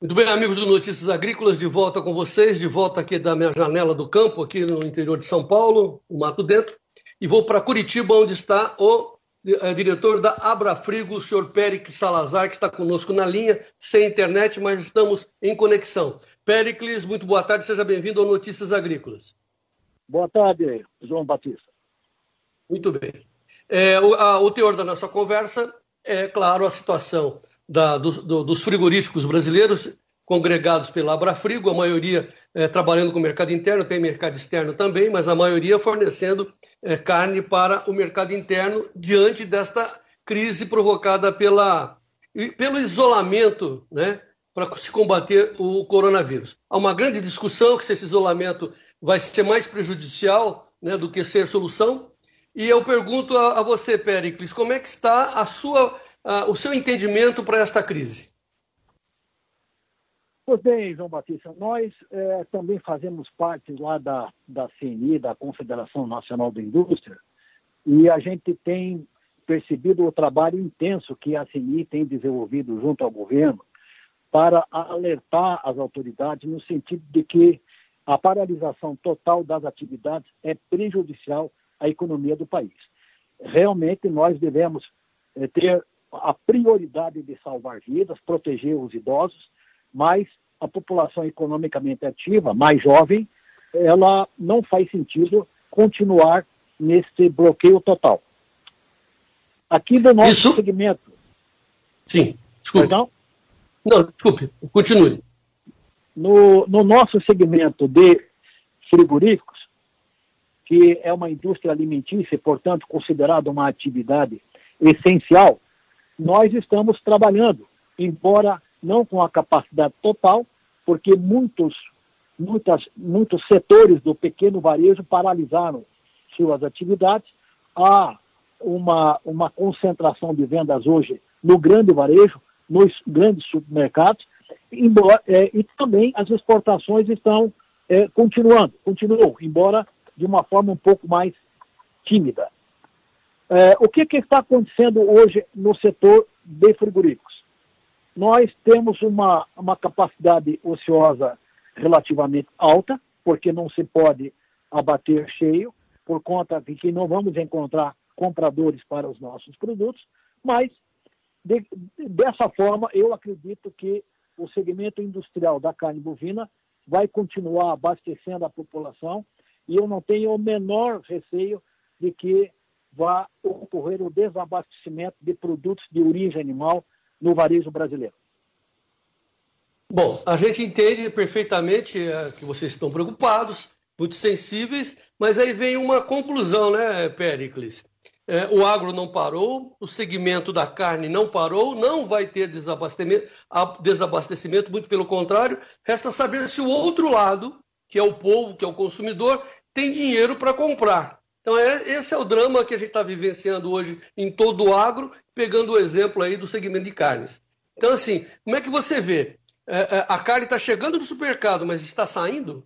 Muito bem, amigos do Notícias Agrícolas, de volta com vocês, de volta aqui da minha janela do campo, aqui no interior de São Paulo, no Mato Dentro, e vou para Curitiba, onde está o diretor da Abrafrigo, o senhor Péricles Salazar, que está conosco na linha, sem internet, mas estamos em conexão. Péricles, muito boa tarde, seja bem-vindo ao Notícias Agrícolas. Boa tarde, João Batista. Muito bem. O teor da nossa conversa é, claro, a situação dos frigoríficos brasileiros congregados pela Abrafrigo, a maioria trabalhando com o mercado interno, tem mercado externo também, mas a maioria fornecendo carne para o mercado interno diante desta crise provocada pelo isolamento, né, para se combater o coronavírus. Há uma grande discussão que se esse isolamento vai ser mais prejudicial, né, do que ser solução. E eu pergunto a você, Péricles, como é que está o seu entendimento para esta crise? Pois bem, João Batista, nós também fazemos parte lá da CNI, da Confederação Nacional da Indústria, e a gente tem percebido o trabalho intenso que a CNI tem desenvolvido junto ao governo para alertar as autoridades no sentido de que a paralisação total das atividades é prejudicial à economia do país. Realmente, nós devemos ter a prioridade de salvar vidas, proteger os idosos, mas a população economicamente ativa, mais jovem, ela não faz sentido continuar nesse bloqueio total. Aqui no nosso segmento... Sim, desculpe. Perdão? Não, desculpe, continue. No nosso segmento de frigoríficos, que é uma indústria alimentícia, portanto, considerada uma atividade essencial, nós estamos trabalhando, embora não com a capacidade total, porque muitos setores do pequeno varejo paralisaram suas atividades. Há uma concentração de vendas hoje no grande varejo, nos grandes supermercados, e também as exportações estão continuam, embora de uma forma um pouco mais tímida. O que está acontecendo hoje no setor de frigoríficos? Nós temos uma capacidade ociosa relativamente alta, porque não se pode abater cheio, por conta de que não vamos encontrar compradores para os nossos produtos, mas dessa forma eu acredito que o segmento industrial da carne bovina vai continuar abastecendo a população e eu não tenho o menor receio de que vá ocorrer o desabastecimento de produtos de origem animal no varejo brasileiro. Bom, a gente entende perfeitamente que vocês estão preocupados, muito sensíveis, mas aí vem uma conclusão, né, Péricles? O agro não parou, o segmento da carne não parou, não vai ter desabastecimento, muito pelo contrário, resta saber se o outro lado, que é o povo, que é o consumidor, tem dinheiro para comprar. Então, esse é o drama que a gente está vivenciando hoje em todo o agro, pegando o exemplo aí do segmento de carnes. Então, assim, como é que você vê? A carne está chegando no supermercado, mas está saindo?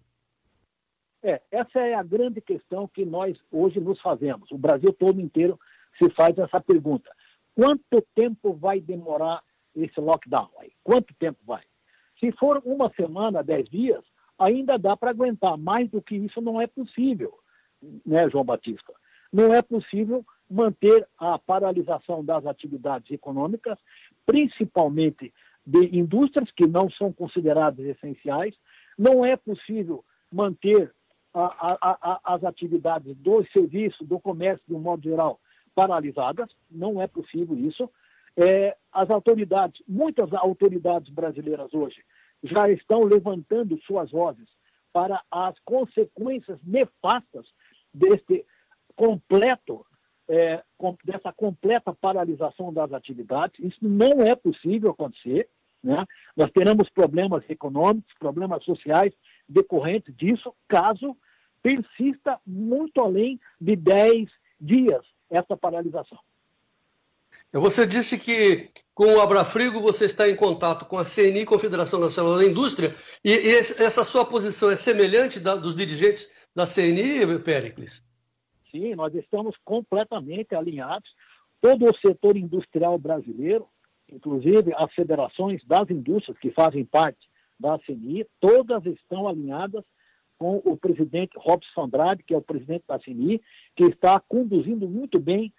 Essa é a grande questão que nós hoje nos fazemos. O Brasil todo inteiro se faz essa pergunta. Quanto tempo vai demorar esse lockdown? Quanto tempo vai? Se for uma semana, 10 dias, ainda dá para aguentar. Mais do que isso não é possível, né, João Batista? Não é possível manter a paralisação das atividades econômicas, principalmente de indústrias que não são consideradas essenciais. Não é possível manter as atividades do serviço, do comércio, de um modo geral, paralisadas. Não é possível isso. Muitas autoridades brasileiras hoje já estão levantando suas vozes para as consequências nefastas dessa completa paralisação das atividades. Isso não é possível acontecer, né? Nós teremos problemas econômicos, problemas sociais decorrentes disso, caso persista muito além de 10 dias essa paralisação. Você disse que com o Abrafrigo você está em contato com a CNI, Confederação Nacional da Indústria, e essa sua posição é semelhante dos dirigentes da CNI, Péricles? Sim, nós estamos completamente alinhados. Todo o setor industrial brasileiro, inclusive as federações das indústrias que fazem parte da CNI, todas estão alinhadas com o presidente Robson Andrade, que é o presidente da CNI, que está conduzindo muito bem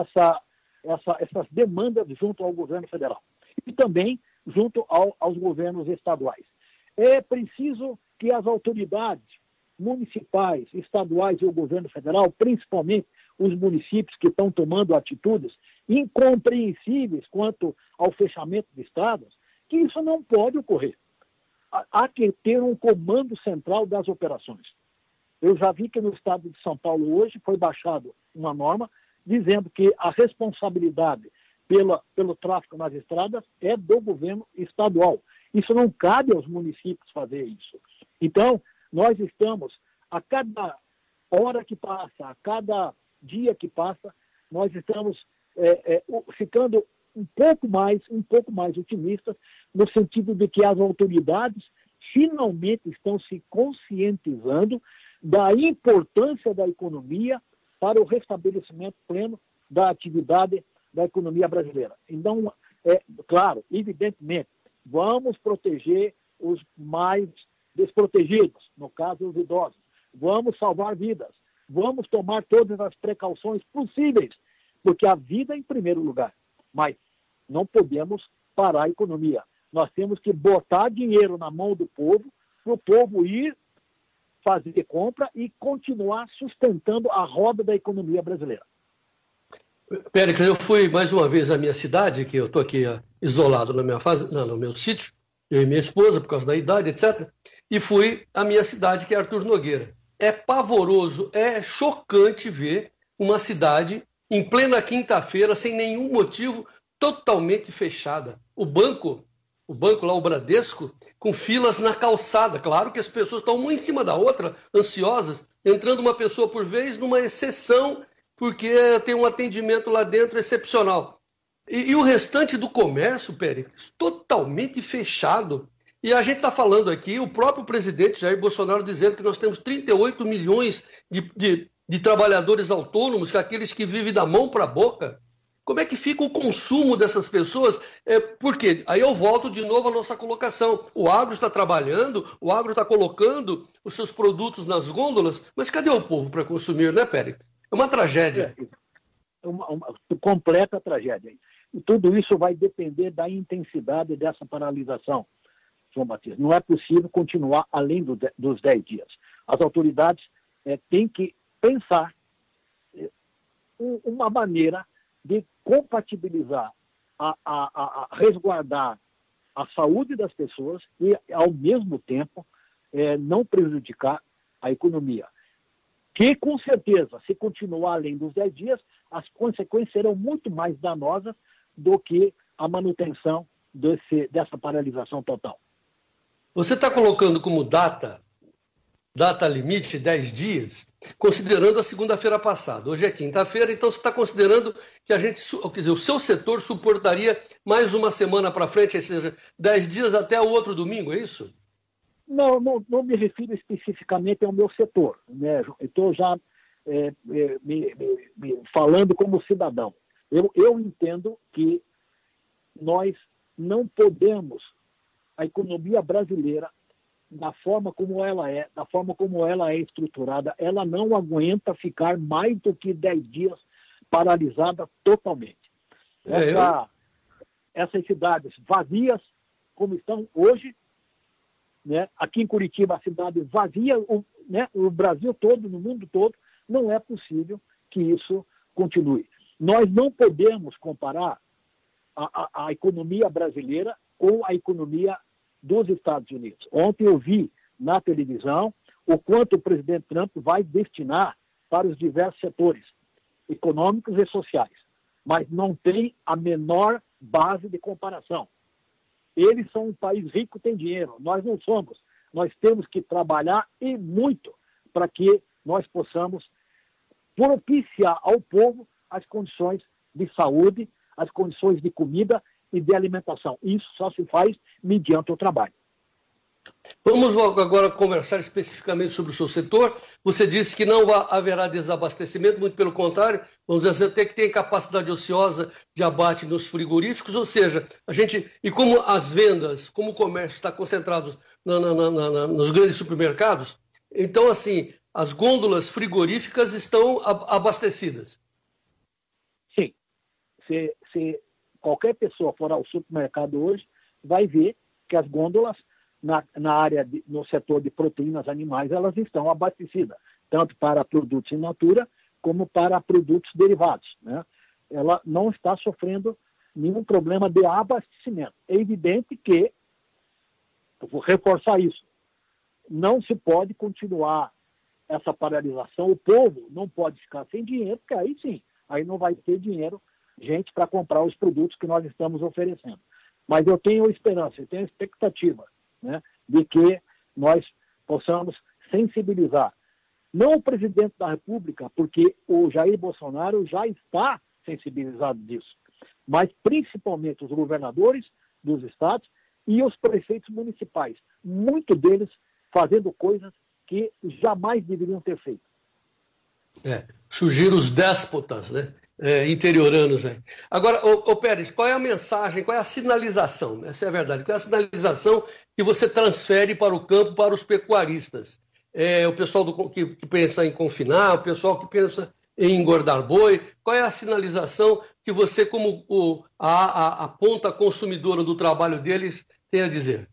essas demandas junto ao governo federal e também junto aos governos estaduais. É preciso que as autoridades municipais, estaduais e o governo federal, principalmente os municípios que estão tomando atitudes incompreensíveis quanto ao fechamento de estados, que isso não pode ocorrer. Há que ter um comando central das operações. Eu já vi que no estado de São Paulo hoje foi baixado uma norma dizendo que a responsabilidade pelo tráfego nas estradas é do governo estadual. Isso não cabe aos municípios fazer isso. Então, nós estamos, a cada hora que passa, a cada dia que passa, nós estamos ficando um pouco mais otimistas, no sentido de que as autoridades finalmente estão se conscientizando da importância da economia para o restabelecimento pleno da atividade da economia brasileira. Então, claro, evidentemente, vamos proteger os mais desprotegidos, no caso os idosos, vamos salvar vidas, vamos tomar todas as precauções possíveis, porque a vida é em primeiro lugar, mas não podemos parar a economia. Nós temos que botar dinheiro na mão do povo, para o povo ir fazer compra e continuar sustentando a roda da economia brasileira. Péricles, eu fui mais uma vez à minha cidade, que eu estou aqui isolado na minha no meu sítio, eu e minha esposa, por causa da idade, etc., e fui à minha cidade, que é Arthur Nogueira. É pavoroso, é chocante ver uma cidade em plena quinta-feira, sem nenhum motivo, totalmente fechada. O banco lá, o Bradesco, com filas na calçada. Claro que as pessoas estão uma em cima da outra, ansiosas, entrando uma pessoa por vez, numa exceção, porque tem um atendimento lá dentro excepcional. E o restante do comércio, Péricles, totalmente fechado. E a gente está falando aqui, o próprio presidente Jair Bolsonaro dizendo que nós temos 38 milhões de trabalhadores autônomos, que aqueles que vivem da mão para a boca. Como é que fica o consumo dessas pessoas? Porque aí eu volto de novo à nossa colocação. O agro está trabalhando, o agro está colocando os seus produtos nas gôndolas, mas cadê o povo para consumir, né, Péricles? É uma tragédia. Uma completa tragédia. E tudo isso vai depender da intensidade dessa paralisação, João Batista. Não é possível continuar além dos 10 dias. As autoridades têm que pensar uma maneira de compatibilizar, a resguardar a saúde das pessoas e, ao mesmo tempo, não prejudicar a economia. Que, com certeza, se continuar além dos 10 dias, as consequências serão muito mais danosas do que a manutenção dessa paralisação total. Você está colocando como data limite 10 dias, considerando a segunda-feira passada. Hoje é quinta-feira, então você está considerando que o seu setor suportaria mais uma semana para frente, ou seja, 10 dias até o outro domingo, é isso? Não me refiro especificamente ao meu setor, né? Estou já me falando como cidadão. Eu entendo que nós não podemos, a economia brasileira, da forma como ela é estruturada, ela não aguenta ficar mais do que 10 dias paralisada totalmente. Essas cidades vazias, como estão hoje, né? Aqui em Curitiba, a cidade vazia, o Brasil todo, no mundo todo, não é possível que isso continue. Nós não podemos comparar a economia brasileira com a economia dos Estados Unidos. Ontem eu vi na televisão o quanto o presidente Trump vai destinar para os diversos setores econômicos e sociais, mas não tem a menor base de comparação. Eles são um país rico, tem dinheiro, nós não somos. Nós temos que trabalhar e muito para que nós possamos propiciar ao povo as condições de saúde, as condições de comida e de alimentação. Isso só se faz mediante o trabalho. Vamos agora conversar especificamente sobre o seu setor. Você disse que não haverá desabastecimento, muito pelo contrário, vamos dizer assim, até que tem capacidade ociosa de abate nos frigoríficos, ou seja, e como as vendas, como o comércio está concentrado nos grandes supermercados, então, assim, as gôndolas frigoríficas estão abastecidas. Sim. Se qualquer pessoa for ao supermercado hoje, vai ver que as gôndolas no setor de proteínas animais, elas estão abastecidas, tanto para produtos in natura como para produtos derivados, né? Ela não está sofrendo nenhum problema de abastecimento. É evidente que, eu vou reforçar isso, não se pode continuar essa paralisação, o povo não pode ficar sem dinheiro, porque aí sim, aí não vai ter dinheiro, gente, para comprar os produtos que nós estamos oferecendo. Mas eu tenho esperança, eu tenho expectativa, né, de que nós possamos sensibilizar, não o presidente da República, porque o Jair Bolsonaro já está sensibilizado disso, mas principalmente os governadores dos estados e os prefeitos municipais, muitos deles fazendo coisas que jamais deveriam ter feito. Surgiram os déspotas, né? Interioranos. Né? Agora, Pérez, qual é a mensagem, qual é a sinalização? Essa é a verdade. Qual é a sinalização que você transfere para o campo, para os pecuaristas? O pessoal que pensa em confinar, o pessoal que pensa em engordar boi. Qual é a sinalização que você, como a ponta consumidora do trabalho deles, tem a dizer?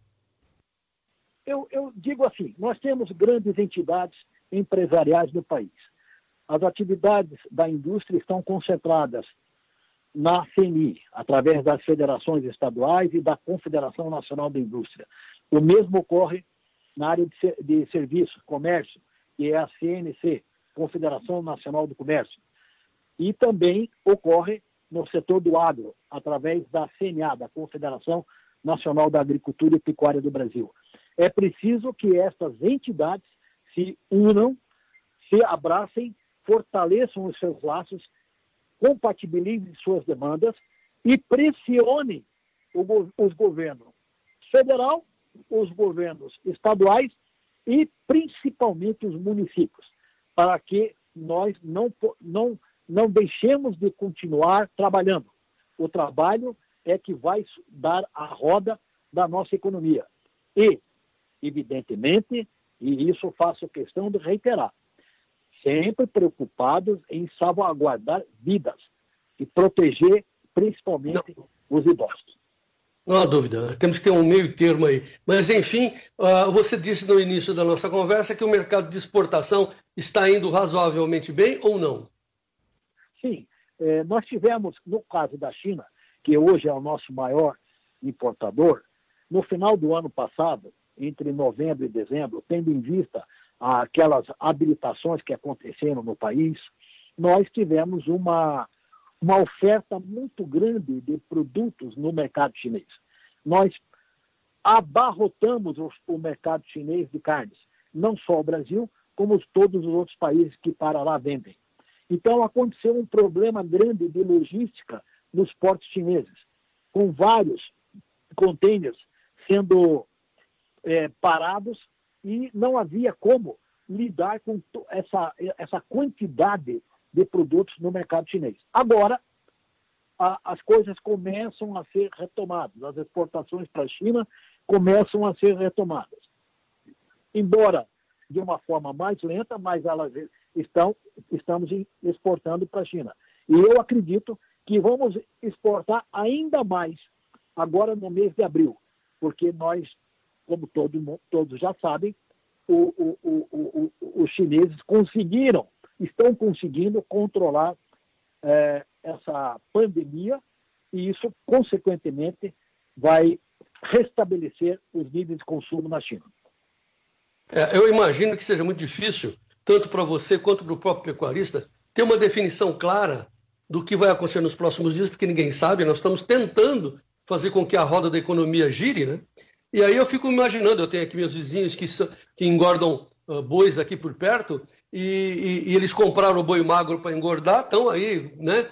Eu digo assim, nós temos grandes entidades empresariais no país. As atividades da indústria estão concentradas na CNI, através das federações estaduais e da Confederação Nacional da Indústria. O mesmo ocorre na área de serviço, comércio, que é a CNC, Confederação Nacional do Comércio. E também ocorre no setor do agro, através da CNA, da Confederação Nacional da Agricultura e Pecuária do Brasil. É preciso que estas entidades se unam, se abracem, fortaleçam os seus laços, compatibilizem suas demandas e pressionem os governos federal, os governos estaduais e principalmente os municípios, para que nós não deixemos de continuar trabalhando. O trabalho é que vai dar a roda da nossa economia. E, evidentemente, e isso eu faço questão de reiterar, sempre preocupados em salvaguardar vidas e proteger principalmente os idosos. Não há dúvida, temos que ter um meio termo aí. Mas, enfim, você disse no início da nossa conversa que o mercado de exportação está indo razoavelmente bem ou não? Sim, nós tivemos, no caso da China, que hoje é o nosso maior importador, no final do ano passado, entre novembro e dezembro, tendo em vista aquelas habilitações que aconteceram no país, nós tivemos uma oferta muito grande de produtos no mercado chinês. Nós abarrotamos o mercado chinês de carnes, não só o Brasil, como todos os outros países que para lá vendem. Então, aconteceu um problema grande de logística nos portos chineses, com vários containers sendo parados e não havia como lidar com essa quantidade de produtos no mercado chinês. Agora, as coisas começam a ser retomadas, as exportações para a China começam a ser retomadas. Embora de uma forma mais lenta, mas elas estamos exportando para a China. E eu acredito que vamos exportar ainda mais agora no mês de abril, porque nós, como todos já sabem, os chineses estão conseguindo controlar essa pandemia e isso, consequentemente, vai restabelecer os níveis de consumo na China. Eu imagino que seja muito difícil, tanto para você quanto para o próprio pecuarista, ter uma definição clara do que vai acontecer nos próximos dias, porque ninguém sabe, nós estamos tentando fazer com que a roda da economia gire, né? E aí eu fico imaginando, eu tenho aqui meus vizinhos que engordam bois aqui por perto, e eles compraram o boi magro para engordar, estão aí, né,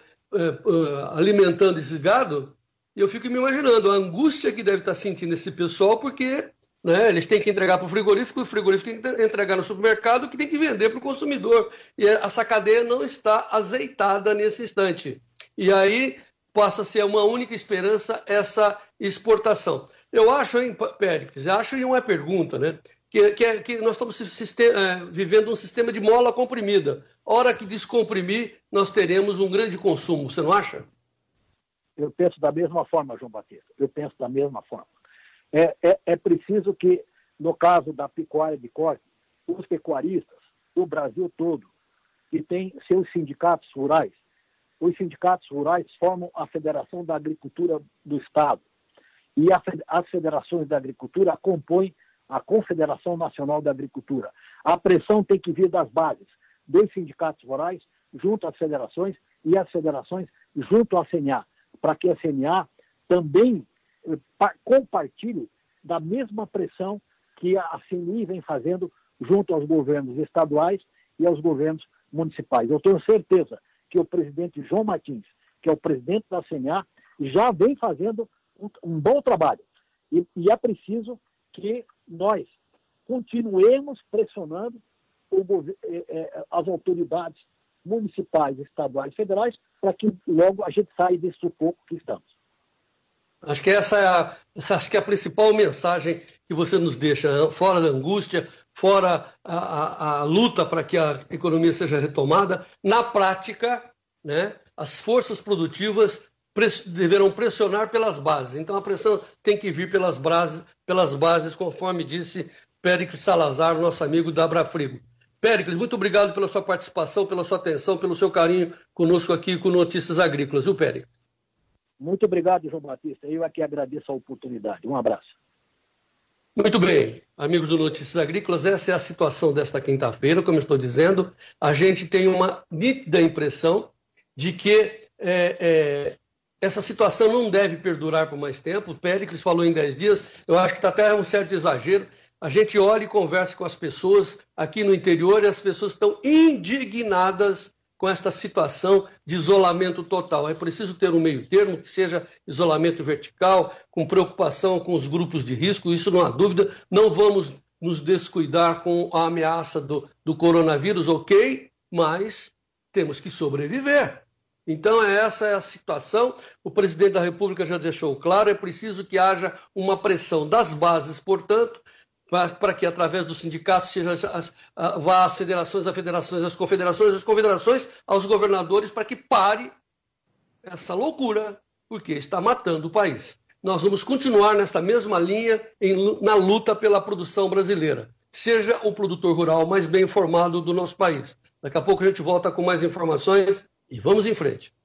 alimentando esse gado, e eu fico me imaginando a angústia que deve estar sentindo esse pessoal, porque né? Eles têm que entregar para o frigorífico tem que entregar no supermercado, que tem que vender para o consumidor. E essa cadeia não está azeitada nesse instante. E aí passa a ser uma única esperança essa exportação. Eu acho, hein, Péricles, acho, e uma pergunta, né? Que nós estamos vivendo um sistema de mola comprimida. A hora que descomprimir, nós teremos um grande consumo, você não acha? Eu penso da mesma forma, João Batista. Eu penso da mesma forma. É preciso que, no caso da pecuária de corte, os pecuaristas do Brasil todo, que têm seus sindicatos rurais, os sindicatos rurais formam a Federação da Agricultura do Estado. E as federações da agricultura compõem a Confederação Nacional da Agricultura. A pressão tem que vir das bases, dos sindicatos rurais, junto às federações, e as federações junto à CNA, para que a CNA também compartilhe da mesma pressão que a CNI vem fazendo junto aos governos estaduais e aos governos municipais. Eu tenho certeza que o presidente João Martins, que é o presidente da CNA, já vem fazendo um bom trabalho. E é preciso que nós continuemos pressionando as autoridades municipais, estaduais e federais para que logo a gente saia desse sufoco que estamos. Acho que essa é a principal mensagem que você nos deixa, fora da angústia, fora a luta para que a economia seja retomada. Na prática, né, as forças produtivas deverão pressionar pelas bases. Então a pressão tem que vir pelas bases, conforme disse Péricles Salazar, nosso amigo da Abrafrigo. Péricles, muito obrigado pela sua participação, pela sua atenção, pelo seu carinho conosco aqui com Notícias Agrícolas, viu, Péricles? Muito obrigado, João Batista. Eu aqui agradeço a oportunidade. Um abraço. Muito bem, amigos do Notícias Agrícolas, essa é a situação desta quinta-feira, como eu estou dizendo. A gente tem uma nítida impressão de que essa situação não deve perdurar por mais tempo. O Péricles falou em 10 dias, eu acho que está até um certo exagero. A gente olha e conversa com as pessoas aqui no interior e as pessoas estão indignadas com esta situação de isolamento total. É preciso ter um meio termo, que seja isolamento vertical, com preocupação com os grupos de risco, isso não há dúvida. Não vamos nos descuidar com a ameaça do coronavírus, ok, mas temos que sobreviver. Então, essa é a situação. O presidente da República já deixou claro, é preciso que haja uma pressão das bases, portanto, para que, através dos sindicatos, vá às federações, às confederações, aos governadores, para que pare essa loucura, porque está matando o país. Nós vamos continuar nesta mesma linha na luta pela produção brasileira. Seja o produtor rural mais bem informado do nosso país. Daqui a pouco a gente volta com mais informações e vamos em frente.